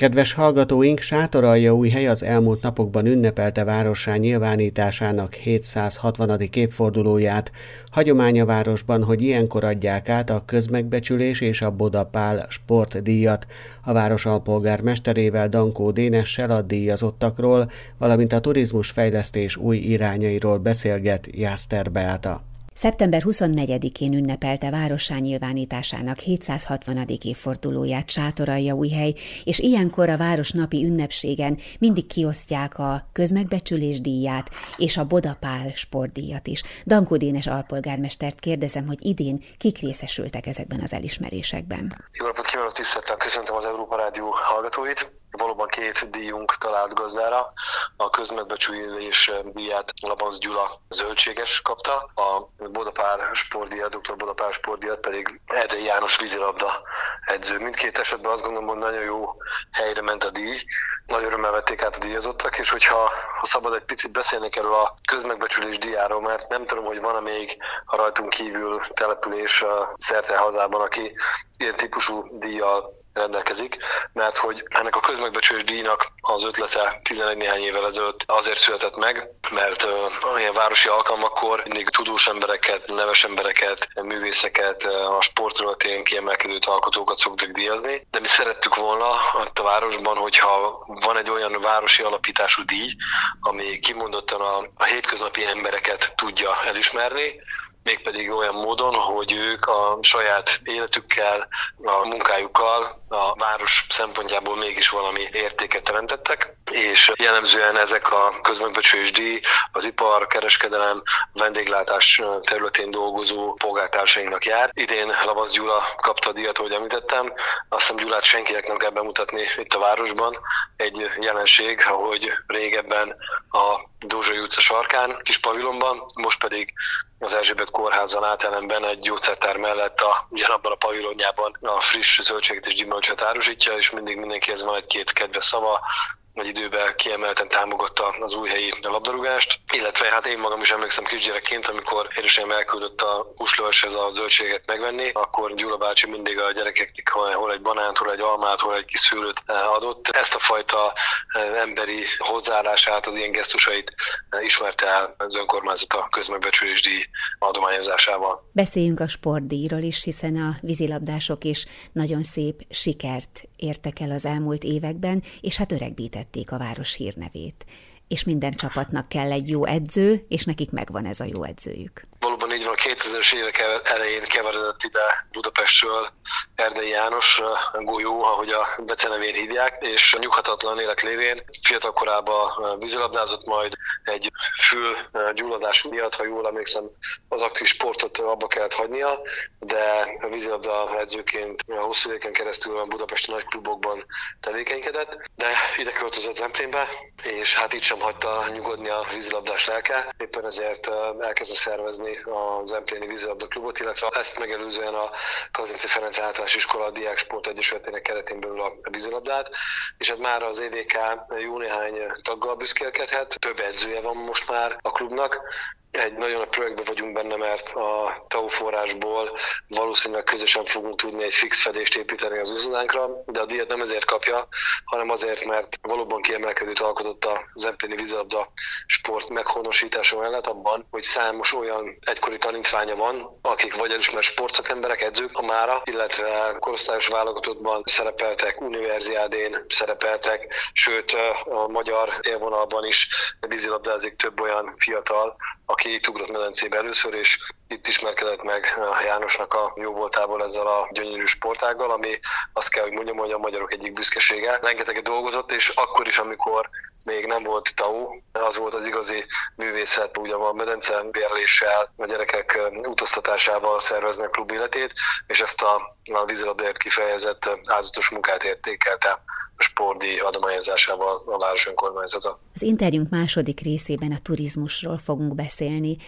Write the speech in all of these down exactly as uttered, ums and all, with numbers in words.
Kedves hallgatóink, Sátoraljaújhely az elmúlt napokban ünnepelte várossá nyilvánításának hétszázhatvanadik évfordulóját. Hagyomány a városban, hogy ilyenkor adják át a közmegbecsülés és a Boda Pál sportdíjat. A város alpolgármesterével, Dankó Dénessel a díjazottakról, valamint a turizmusfejlesztés új irányairól beszélget Jászter Beáta. szeptember huszonnegyedikén ünnepelte várossá nyilvánításának hétszázhatvanadik évfordulóját Sátoraljaújhely, és ilyenkor a város napi ünnepségen mindig kiosztják a közmegbecsülés díját és a Boda Pál sportdíjat is. Dankó Dénes alpolgármestert kérdezem, hogy idén kik részesültek ezekben az elismerésekben. Jó napot kívánok, tisztelettel köszöntöm az Európa Rádió hallgatóit. Valóban két díjunk talált gazdára. A közmegbecsülés díját Labanc Gyula zöldséges kapta, a Boda Pál sportdíjat, dr. Boda Pál sportdíjat pedig Erdei János vízilabda edző. Mindkét esetben azt gondolom, hogy nagyon jó helyre ment a díj, nagy örömmel vették át a díjazottak, és hogyha ha szabad egy picit beszélnék erről a közmegbecsülés díjáról, mert nem tudom, hogy van-e még a rajtunk kívül település szerte hazában, aki ilyen típusú díjjal rendelkezik, mert hogy ennek a közmegbecsülés díjnak az ötlete tizenegy néhány évvel ezelőtt azért született meg, mert uh, ilyen városi alkalmakkor mindig tudós embereket, neves embereket, művészeket, a sportterületén kiemelkedő alkotókat szoktak díjazni, de mi szerettük volna itt a városban, hogyha van egy olyan városi alapítású díj, ami kimondottan a, a hétköznapi embereket tudja elismerni, mégpedig olyan módon, hogy ők a saját életükkel, a munkájukkal a város szempontjából mégis valami értéket teremtettek, és jellemzően ezek a közmegbecsülés díj az ipar, kereskedelem, vendéglátás területén dolgozó polgártársainknak jár. Idén Labanc Gyula kapta a díjat, ahogy említettem. Azt hiszem, Gyulát senkinek nem kell bemutatni itt a városban. Egy jelenség, ahogy régebben a Dózsai utca sarkán, kis pavilonban, most pedig az Erzsébet kórházan átelemben egy gyógyszertár mellett a, ugyanabban a pavilonjában a friss zöldséget és gyümölcsöt árusítja, és mindig mindenkihez van egy-két kedves szava, egy időben kiemelten támogatta az újhelyi labdarúgást, illetve hát én magam is emlékszem kisgyerekként, amikor édesanyám elküldött a Huslóeshez a zöldséget megvenni, akkor Gyula bácsi mindig a gyerekeknek hol egy banánt, hol egy almát, hol egy kis szőlőt adott. Ezt a fajta emberi hozzáállását, az ilyen gesztusait ismerte el az önkormányzat a közmegbecsülés díj adományozásával. Beszéljünk a sportdíjról is, hiszen a vízilabdások is nagyon szép sikert értek el az elmúlt években, és hát öregbítették a város hírnevét. És minden csapatnak kell egy jó edző, és nekik megvan ez a jó edzőjük. Valóban így van, a kétezres évek elején keveredett ide Budapestről Erdei János, Golyó, ahogy a becenevén hívják, és nyughatatlan élet lévén fiatal korában vízilabdázott, majd egy fülgyulladás miatt, ha jól emlékszem, az aktív sportot abba kellett hagynia, de vízilabda edzőként hosszú éveken keresztül a budapesti nagy klubokban tevékenykedett, de ide költözött Zemplénbe, és hát itt sem hagyta nyugodni a vízilabdás lelke, éppen ezért elkezdte szervezni a Zempléni vízilabda klubot, illetve ezt megelőzően a Kazinczy Ferenc Általános Iskola Diák Sport Egyesületének keretén belül a vízilabdát, és hát már az é vé ká jó néhány taggal büszkélkedhet, több edzője van most már a klubnak. Egy nagyon nagy projektben vagyunk benne, mert a té á u forrásból valószínűleg közösen fogunk tudni egy fix fedést építeni az úszodánkra, de a díjat nem ezért kapja, hanem azért, mert valóban kiemelkedőt alkotott a zempléni vízilabda sport meghonosítása mellett abban, hogy számos olyan egykori tanítványa van, akik vagy elismert sportszakemberek, edzők a mára, illetve korosztályos válogatottban szerepeltek, univerziádén szerepeltek, sőt a magyar élvonalban is vízilabdázik több olyan fiatal, aki itt ugrott medencébe először, és itt ismerkedett meg Jánosnak a jó voltából ezzel a gyönyörű sportággal, ami azt kell, hogy mondjam, hogy a magyarok egyik büszkesége. Rengeteget dolgozott, és akkor is, amikor még nem volt té á u, az volt az igazi művészet, ugye a medence bérléssel, a gyerekek utaztatásával szerveznek klub életét, és ezt a, a vízilabdáért kifejezett áldozatos munkát értékelte a sportdíj adományozásával a város önkormányzata. Az interjúnk második részében a turizmusról fogunk beszélni.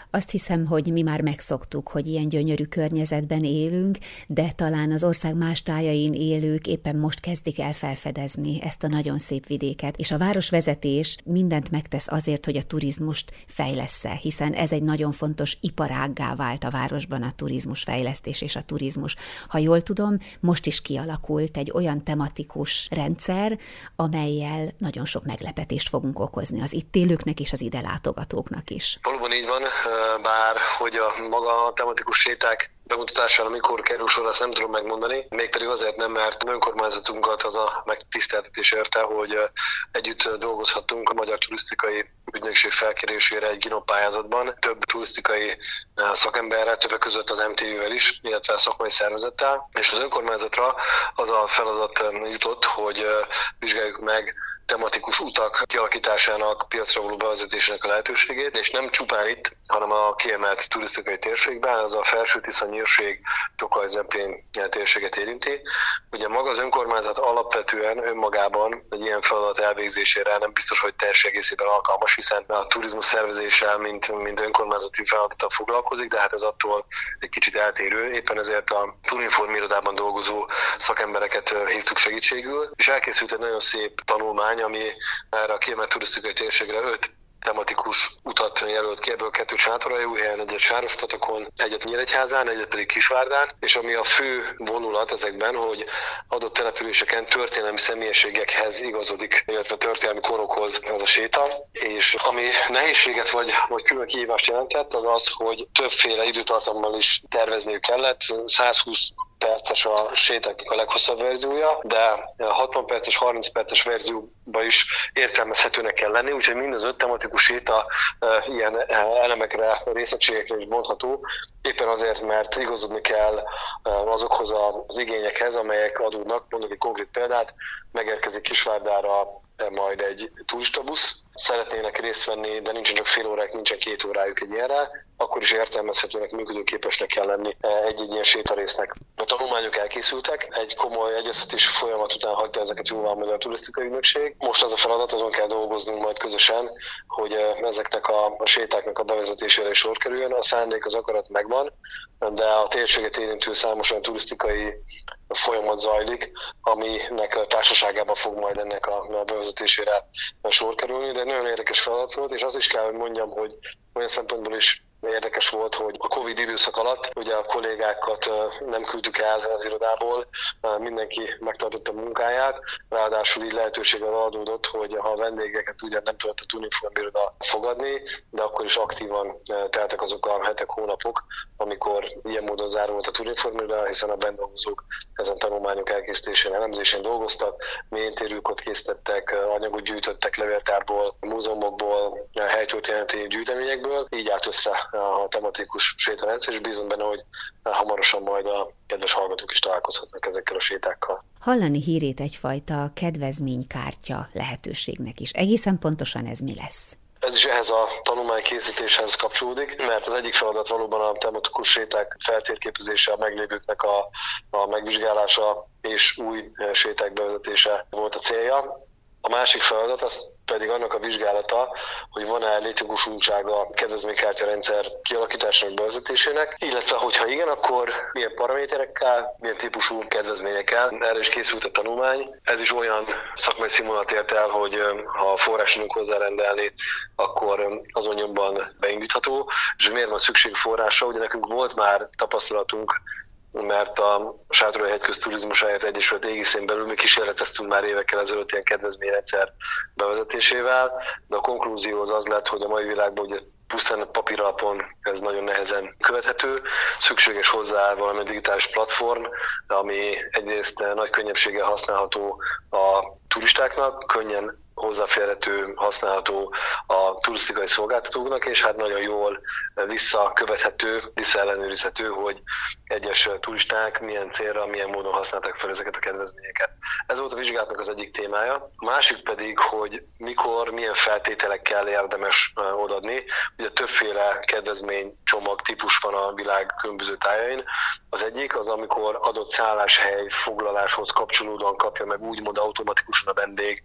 Azt hiszem, hogy mi már megszoktuk, hogy ilyen gyönyörű környezetben élünk, de talán az ország más tájain élők éppen most kezdik el felfedezni ezt a nagyon szép vidéket, és a városvezetés mindent megtesz azért, hogy a turizmust fejlessze, hiszen ez egy nagyon fontos iparággá vált a városban a turizmus fejlesztés és a turizmus. Ha jól tudom, most is kialakult egy olyan tematikus rendszer, amellyel nagyon sok meglepetést fogunk okozni az itt élőknek és az ide látogatóknak is. Valóban így van, bár hogy a maga tematikus séták bemutatására mikor kerül sor, azt nem tudom megmondani. Mégpedig azért nem, mert önkormányzatunkat az a megtiszteltetés érte, hogy együtt dolgozhattunk a Magyar Turisztikai Ügynökség felkérésére egy GINOP pályázatban. Több turisztikai szakemberrel, többek között az em té ü-vel is, illetve szakmai szervezettel. És az önkormányzatra az a feladat jutott, hogy vizsgáljuk meg tematikus utak kialakításának, piacra való bevezetésének a lehetőségét, és nem csupán itt, hanem a kiemelt turisztikai térségben, az a Felső-Tisza nyírség, Tokaj-Zemplén térséget érinti. Ugye maga az önkormányzat alapvetően önmagában egy ilyen feladat elvégzésére nem biztos, hogy teljes egészében alkalmas, hiszen a turizmus szervezéssel, mint, mint önkormányzati feladattal foglalkozik, de hát ez attól egy kicsit eltérő. Éppen ezért a Turinform irodában dolgozó szakembereket hívtuk segítségül, és elkészült egy nagyon szép tanulmány, ami erre a kiemelt turisztikai térségre öt tematikus utat jelölt ki, ebből kettő Sátoraljaújhelyen, egyet Sárospatakon, egyet Nyíregyházán, egyet pedig Kisvárdán, és ami a fő vonulat ezekben, hogy adott településeken történelmi személyiségekhez igazodik, illetve történelmi korokhoz ez a séta, és ami nehézséget vagy, vagy külön kihívást jelentett, az az, hogy többféle időtartammal is tervezniük kellett, százhúsz perces a sétáknak a leghosszabb verziója, de hatvan perces, harminc perces verzióban is értelmezhetőnek kell lenni, úgyhogy mind az öt tematikus séta e, ilyen elemekre, részegységekre is bontható, éppen azért, mert igazodni kell azokhoz az igényekhez, amelyek adódnak. Mondok egy konkrét példát, megérkezik Kisvárdára majd egy turistabusz, szeretnének részt venni, de nincsen csak fél órák, nincsen két órájuk egy ilyenre, akkor is értelmezhetőnek, működőképesnek kell lenni egy-egy ilyen sétarésznek. A tanulmányok elkészültek, egy komoly egyeztetési folyamat után hagyta ezeket jóvá a Magyar Turisztikai Ügynökség. Most az a feladat, azon kell dolgoznunk majd közösen, hogy ezeknek a, a sétáknak a bevezetésére is sor kerüljön. A szándék, az akarat megvan, de a térséget érintő számos olyan turisztikai folyamat zajlik, aminek a társaságában fog majd ennek a bevezetésére sor kerülni, de egy nagyon érdekes feladat volt, és az is kell, hogy mondjam, hogy olyan szempontból is érdekes volt, hogy a Covid időszak alatt ugye a kollégákat nem küldtük el az irodából, mindenki megtartotta a munkáját, ráadásul így lehetőség arra adódott, hogy ha a vendégeket ugyan nem tudott a Turinform iroda fogadni, de akkor is aktívan teltek azok a hetek, hónapok, amikor ilyen módon zárult a Turinform iroda, hiszen a bent dolgozók ezen tanulmányok elkészítésén, elemzésén dolgoztak, mélyintérőket készítettek, anyagot gyűjtöttek levéltárból, múzeumokból, helytörténeti gyűjteményekből, így állt össze a tematikus sétarendszer, és bízom benne, hogy hamarosan majd a kedves hallgatók is találkozhatnak ezekkel a sétákkal. Hallani hírét egyfajta kedvezménykártya lehetőségnek is. Egészen pontosan ez mi lesz? Ez is ehhez a tanulmány készítéshez kapcsolódik, mert az egyik feladat valóban a tematikus séták feltérképezése, a meglévőknek a, a megvizsgálása és új séták bevezetése volt a célja. A másik feladat az pedig annak a vizsgálata, hogy van-e létjogosultsága a kedvezménykártya rendszer kialakításának bevezetésének, illetve hogyha igen, akkor milyen paraméterekkel, milyen típusú kedvezményekkel. Erre is készült a tanulmány. Ez is olyan szakmai színvonalat ért el, hogy ha forrás tudunk hozzárendelni, akkor azon nyomban beindítható. És miért van szükség forrásra? Ugye nekünk volt már tapasztalatunk, mert a Sátoraljaújhegy Közturizmusáért Egyesület égiszén belül mi kísérleteztünk már évekkel ezelőtt ilyen kedvezményrendszer bevezetésével, de a konklúzió az az lett, hogy a mai világban ugye pusztán papíralapon ez nagyon nehezen követhető. Szükséges hozzá valami digitális platform, ami egyrészt nagy könnyebbséggel használható a turistáknak, könnyen hozzáférhető, használható a turisztikai szolgáltatóknak, és hát nagyon jól visszakövethető, visszaellenőrizhető, hogy egyes turisták milyen célra, milyen módon használták fel ezeket a kedvezményeket. Ez volt a vizsgálatnak az egyik témája. A másik pedig, hogy mikor, milyen feltételekkel érdemes odaadni. Ugye többféle kedvezménycsomag típus van a világ különböző tájain. Az egyik az, amikor adott szálláshely foglaláshoz kapcsolódóan kapja meg úgymond automatikusan a vendég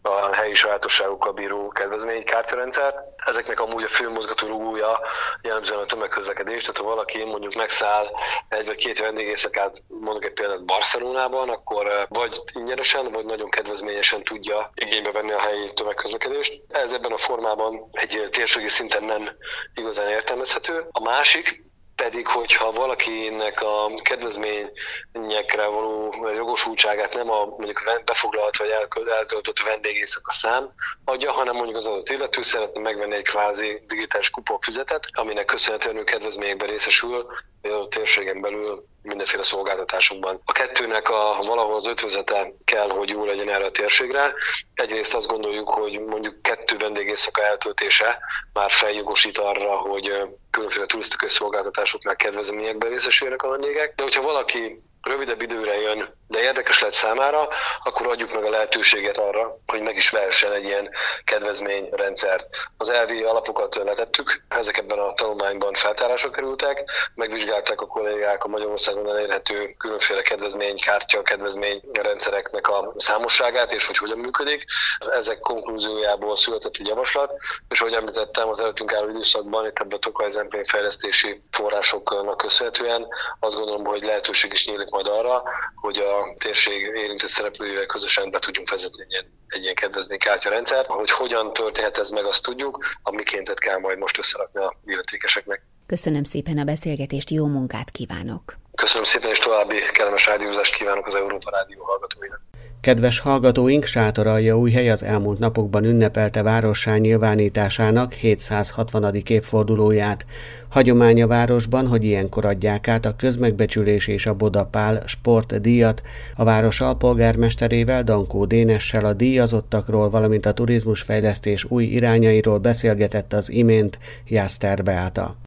a helyi sajátosságokkal bíró kedvezménykártярendszert. Ezeknek amúgy a fő mozgatórugója jellemzően a tömegközlekedés, tehát ha valaki mondjuk megszáll egy vagy két vendégészakát, mondjuk egy példát Barcelonában, akkor vagy ingyenesen, vagy nagyon kedvezményesen tudja igénybe venni a helyi tömegközlekedést. Ez ebben a formában egy térségi szinten nem igazán értelmezhető. A másik pedig, hogyha valakinek a kedvezményekre való jogosultságát nem a mondjuk befoglalt vagy eltöltött vendégészaka szám adja, hanem mondjuk az adott illető szeretne megvenni egy kvázi digitális kuponfüzetet, aminek köszönhetően ő kedvezményekben részesül a térségen belül mindenféle szolgáltatásokban. A kettőnek a valahol az ötvözete kell, hogy jó legyen erre a térségre. Egyrészt azt gondoljuk, hogy mondjuk kettő vendégészaka eltöltése már feljogosít arra, hogy különféle turisztikai szolgáltatásoknál kedvezményekben részesüljenek a vendégek. De hogyha valaki rövidebb időre jön, de érdekes lett számára, akkor adjuk meg a lehetőséget arra, hogy meg is vehessen egy ilyen kedvezményrendszert. Az elvi alapokat letettük, ezek ebben a tanulmányban feltárásra kerültek, megvizsgálták a kollégák a Magyarországon elérhető különféle kedvezménykártya, kedvezményrendszereknek a számosságát, és hogy hogyan működik. Ezek konklúziójából született egy javaslat, és ahogy említettem, az előttünk álló időszakban, itt ebben a Tokaj Zemplén fejlesztési forrásoknak köszönhetően azt gondolom, hogy lehetőség is nyílik majd arra, hogy a térség érintett szereplőivel közösen be tudjunk vezetni egy ilyen, egy ilyen kedvezménykártya-rendszert. Hogy hogyan történhet ez meg, azt tudjuk, a mikéntet kell majd most összerakni a illetékeseknek. Köszönöm szépen a beszélgetést, jó munkát kívánok! Köszönöm szépen, és további kellemes rádiózást kívánok az Európa Rádió hallgatóinak. Kedves hallgatóink, Sátoraljaújhely az elmúlt napokban ünnepelte várossá nyilvánításának hétszázhatvanadik évfordulóját. Hagyomány a városban, hogy ilyenkor adják át a közmegbecsülés és a Bodapál sportdíjat. A város alpolgármesterével, Dankó Dénessel a díjazottakról, valamint a turizmusfejlesztés új irányairól beszélgetett az imént Jászter Beáta.